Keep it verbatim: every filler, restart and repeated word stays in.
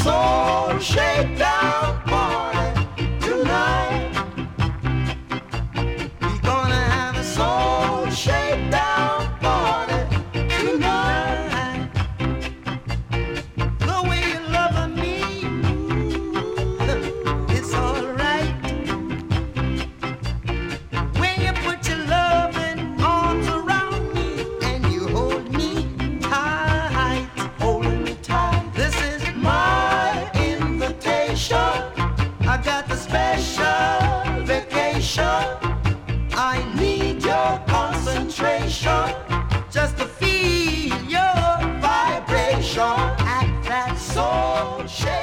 soul shakedown party tonight. We're gonna have a soul shakedown party tonight. The way you're loving me, it's alright. When you put your loving arms around me and you hold me tight, holding me tight. This is my invitation. I got the special vacation. I need your concentration just to feel your vibration at that soul shape.